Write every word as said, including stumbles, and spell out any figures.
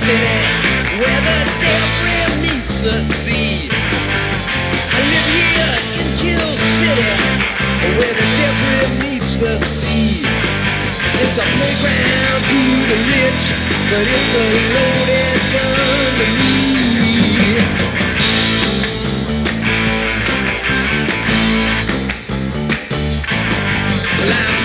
City, where the debris meets the sea. I live here in Kill City, where the debris meets the sea. It's a playground to the rich, but it's a loaded gun.